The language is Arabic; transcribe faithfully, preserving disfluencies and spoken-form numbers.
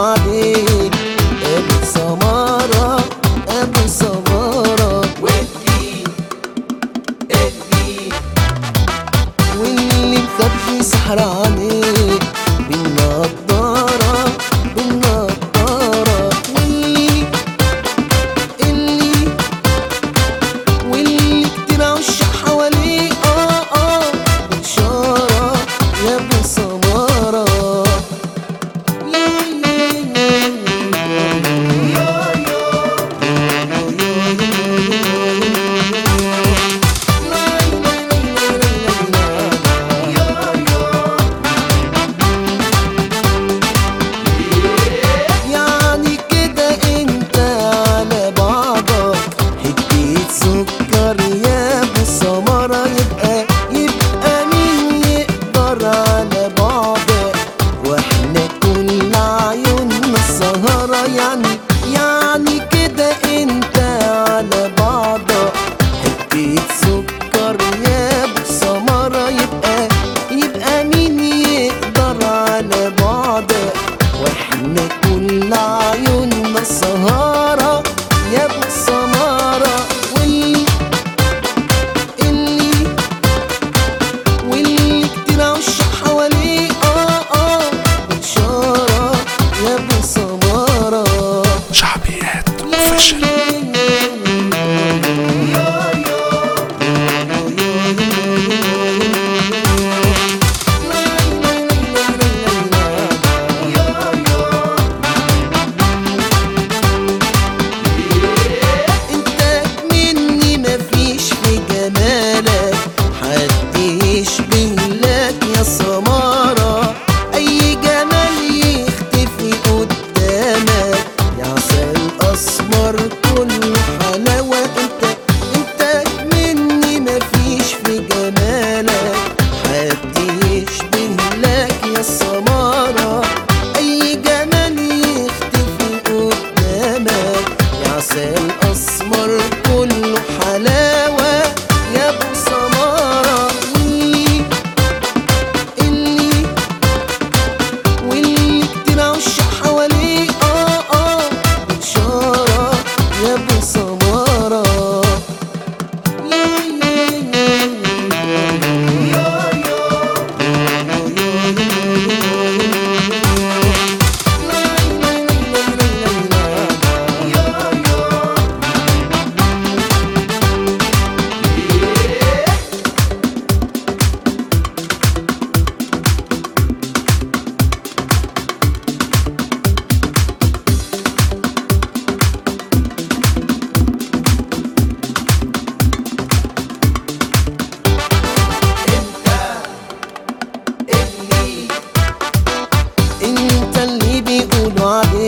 عليك ابو سمارة ابو سمارة. واللي اللي واللي مخبي سحر عليك بالنضارة بالنضارة. واللي اللي واللي كتير عشاق حواليه اه اه بشارة يا ابو سمارة. يعني كده انت على بعضك حتة سكر يا ابو سمارة. يبقى يبقى مين يقدر على بعضك واحنا كل عيوننا السهرة. يعني يعني كده انت على بعضك حتة سكر يا ابو سمارة. يبقى يبقى مين يقدر على بعضك واحنا كل عيوننا السهرة يا ابو سمارة. واللي اللي واللي كتير عشاق حواليه اه اه بشارة يا ابو سمارة. شعبيات اوفيشال. انت مني مفيش في جمالك حد يشبه لك يا سمارة. اي جمال يختفي قدامك يا عسل اسمر كل حلاوة. انت انت مني مفيش في جمالك حد يشبه لك يا سمارة. اي جمال يختفي قدامك يا عسل اسمر كله حلاوة يا ابو سمارة. واللي اللي واللي كتير عشاق حواليه اه اه بشارة يا ابو سمارة. انت اللي بيقولوا عليك